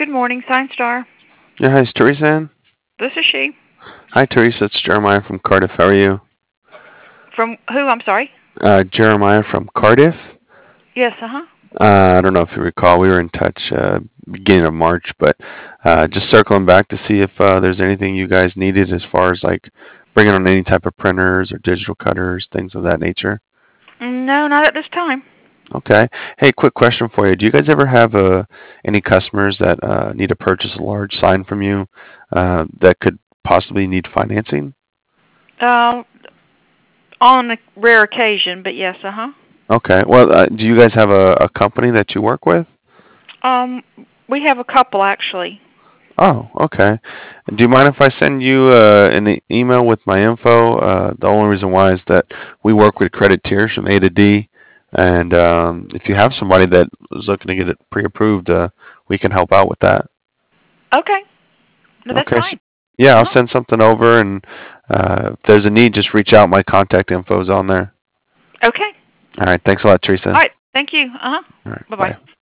Good morning, Science Star. Yeah, hi, is Teresa in? This is she. Hi, Teresa. It's Jeremiah from Cardiff. How are you? From who? I'm sorry. Jeremiah from Cardiff. Yes, uh-huh. I don't know if you recall, we were in touch beginning of March, but just circling back to see if there's anything you guys needed as far as like bringing on any type of printers or digital cutters, things of that nature. No, not at this time. Okay. Hey, quick question for you. Do you guys ever have any customers that need to purchase a large sign from you that could possibly need financing? Uh, on a rare occasion, but yes, uh-huh. Okay. Well, do you guys have a company that you work with? Um, we have a couple actually. Oh, okay. Do you mind if I send you an email with my info? The only reason why is that we work with credit tiers from A to D, and if you have somebody that is looking to get it pre-approved, we can help out with that. Okay. No, that's Okay. fine. Yeah, I'll Uh-huh. send something over, and if there's a need, just reach out. My contact info is on there. Okay. All right. Thanks a lot, Teresa. All right. Thank you. Uh-huh. All right. Bye-bye. Bye.